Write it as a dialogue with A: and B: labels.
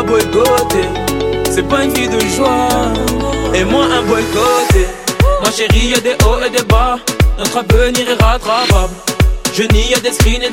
A: m'a boycotté. C'est pas une vie de joie, et moi un boycotté. Ma chérie, y'a des hauts et des bas, notre avenir est rattrapable. Je nie, y'a des screens et